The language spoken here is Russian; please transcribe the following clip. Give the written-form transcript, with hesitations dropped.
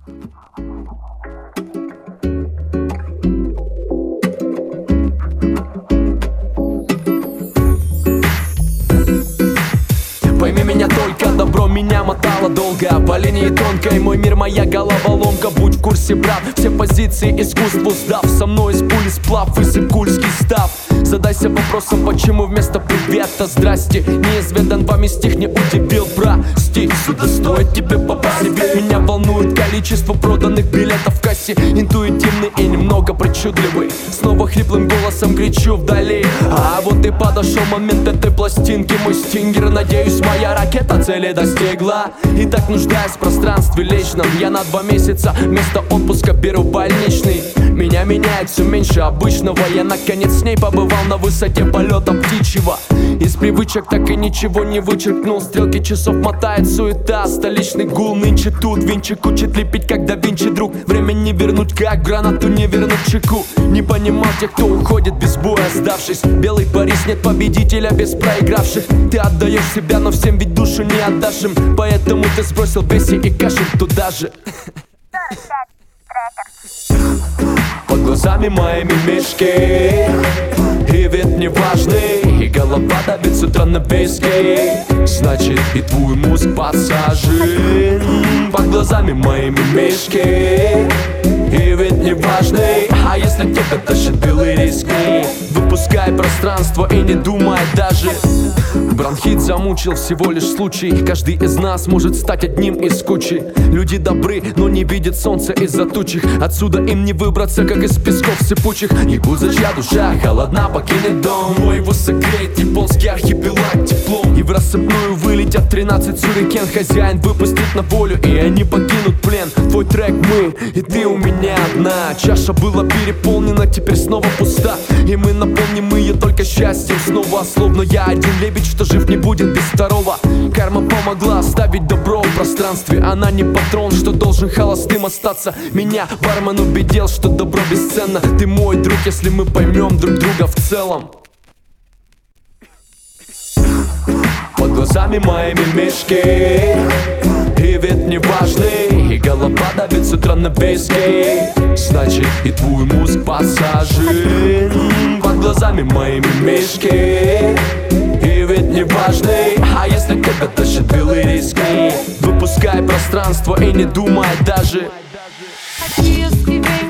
Пойми меня только, добро меня мотало долго. По линии тонкой мой мир, моя головоломка. Будь в курсе, брат, все позиции искусству сдав. Со мной из пули сплав, высыпь кульский став. Задайся вопросом, почему вместо привета здрасте. Неизведан вами стих не удивил, прости. Сюда стоит тебе попасть. Ведь меня волнует количество проданных билетов в кассе. Интуитивный и немного причудливый. Снова хриплым голосом кричу вдали. А вот и подошел момент этой пластинки. Мой стингер, надеюсь, моя ракета цели достигла. И так нуждаюсь в пространстве личном. Я на 2 месяца вместо отпуска беру больничный. Меня меняет все меньше обычного. Я наконец с ней побывал на высоте полета птичьего. Из привычек так и ничего не вычеркнул. Стрелки часов мотает суета. Столичный гул нынче тут. Винчик учит лепить, как да Винчи друг. Время не вернуть, как гранату не вернуть чеку. Не понимал тех, кто уходит без боя, сдавшись. Белый Париж, нет победителя без проигравших. Ты отдаешь себя, но всем ведь душу не отдашь им. Поэтому ты сбросил Бесси и Кашин туда же. Под глазами моими мешки, и вид неважный, и голова давит с утра на виски. Значит, и твой мозг подсажен. Под глазами моими мешки, и вид неважный. А если кто-то тащит белые риски, выпускай пространство и не думай даже. Бронхит замучил, всего лишь случай. Каждый из нас может стать одним из кучи. Люди добры, но не видят солнца из-за тучих. Отсюда им не выбраться, как из песков сыпучих. Ягуза, чья душа холодна, покинет дом. Но его согреет японский архипелаг теплом. И в рассыпную вылетят 13 сюрикен. Хозяин выпустит на волю, и они покинут плен. Твой трек мы, и ты у меня одна. Чаша была переполнена, теперь снова пуста. И мы наполним ее только счастьем снова. Словно я один лебедь, что жив не будет без второго. Карма помогла оставить добро в пространстве. Она не патрон, что должен холостым остаться. Меня бармен убедил, что добро бесценно. Ты мой друг, если мы поймем друг друга в целом. Под глазами моими мешки, и вид неважный, и голова давит с утра на виски. Значит, и твой мозг посажен. Под глазами моими мешки, и вид неважный. А если кто-то тащит белые риски, выпускай пространство и не думай даже. I see you, Stevie.